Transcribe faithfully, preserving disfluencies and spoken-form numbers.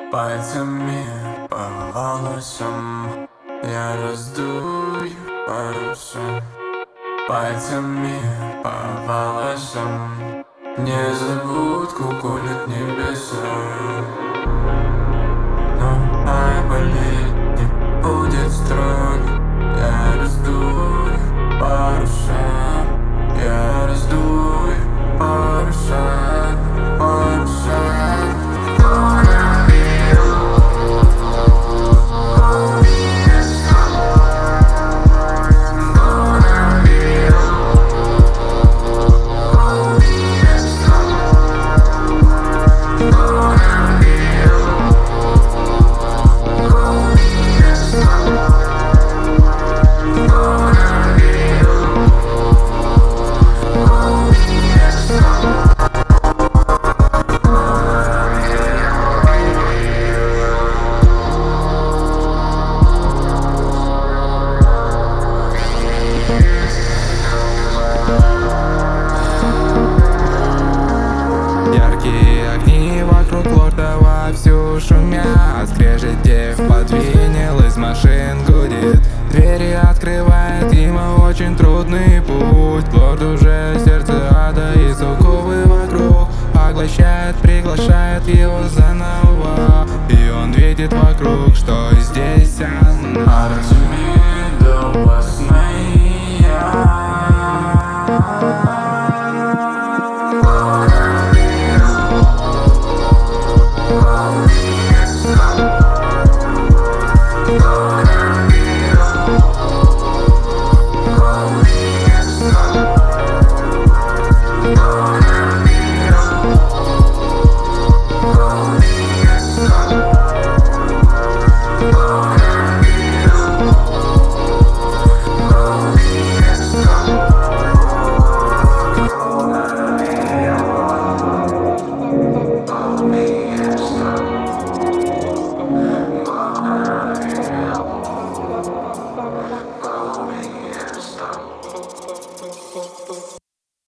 Пальцами по волосам я раздую паруса. Пальцами по волосам незабудку колет небеса. Но ай, болит, не будет строго. Я раздую паруса. Я раздую паруса, паруса. Яркие огни вокруг лорда вовсю шумят. Скрежете в подвинил, из машин гудит. Двери открывает ему очень трудный путь. Лорд уже сердце ада и суковы вокруг. Поглощает, приглашает его заново. И он видит вокруг, что здесь она.